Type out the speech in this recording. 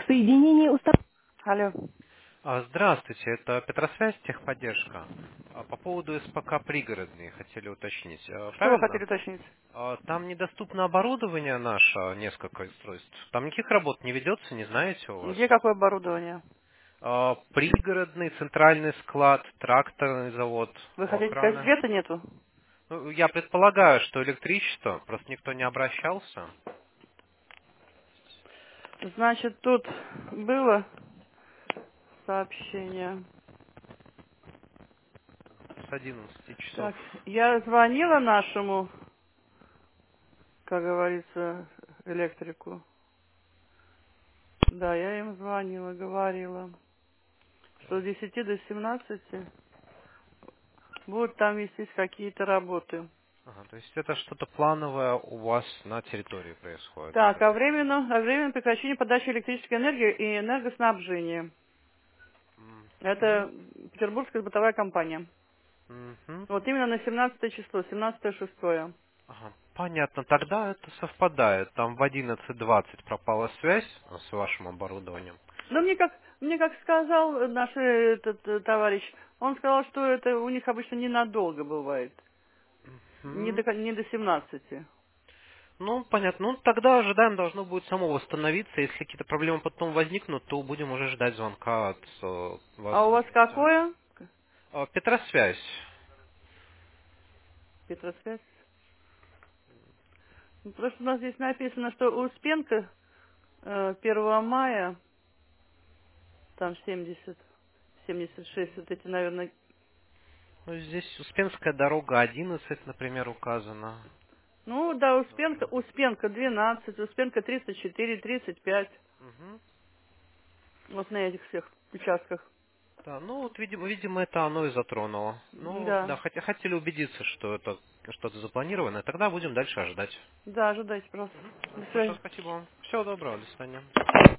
Соединение установлено. Алло. Здравствуйте, это Петросвязь, техподдержка. По поводу СПК «Пригородный» хотели уточнить. Что вы Правильно? хотели уточнить? Там недоступно оборудование наше, несколько устройств. Там никаких работ не ведется, не знаете у вас? Где какое оборудование? Пригородный, центральный склад, тракторный завод, Вы хотите сказать, краны. света нету? Ну, я предполагаю, что электричество, просто никто не обращался Значит, тут было сообщение. с 11 часов. Так, я звонила нашему, как говорится, электрику. Да, я им звонила, говорила, что с 10 до 17 будут там вестись какие-то работы. Ага, то есть это что-то плановое у вас на территории происходит, Так, так? о временном прекращении подачи электрической энергии и энергоснабжения. Мгм. Это петербургская бытовая компания. Мгм. Вот именно на 17 число, 17-6. Ага, понятно, тогда это совпадает. Там в 11:20 пропала связь с вашим оборудованием. Но мне как сказал наш этот товарищ, он сказал, что это у них обычно ненадолго бывает. Мгм. Не до 17. Ну, понятно. Ну, тогда ожидаем, должно будет само восстановиться. Если какие-то проблемы потом возникнут, то будем уже ждать звонка от вас. А у вас какое? Петросвязь. Петросвязь. Ну, просто у нас здесь написано, что Успенка 1 мая, там 76, вот эти, наверное. Ну, здесь Успенская дорога 11, например, указана. Ну да, Успенка 12, Успенка 34, 35. Мгм. Вот на этих всех участках. Да, ну вот, видимо, это оно и затронуло. Ну, Да, да, хотели убедиться, что это что-то запланированное, тогда будем дальше ожидать. да, ожидайте, пожалуйста. До Хорошо, свидания. спасибо вам. Всего доброго, до свидания.